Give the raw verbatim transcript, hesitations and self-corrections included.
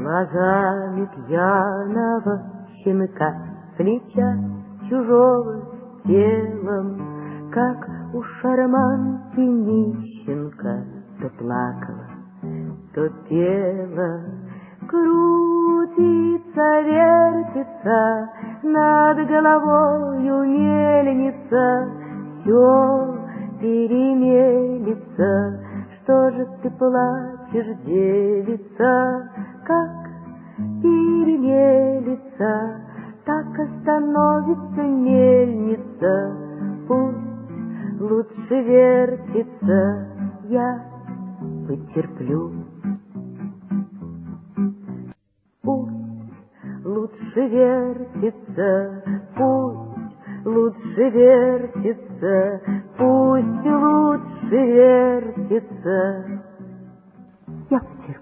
Глазами пьяного щенка, плеча чужого телом, как у шарманки нищенка, то плакала, то пела. Крутится, вертится над головою мельница, все перемелится. Что же ты плачешь, девица, как перемелится, так остановится мельница. Пусть лучше вертится, я потерплю. Пусть лучше вертится, пусть лучше вертится, пусть лучше вертится, я потерплю.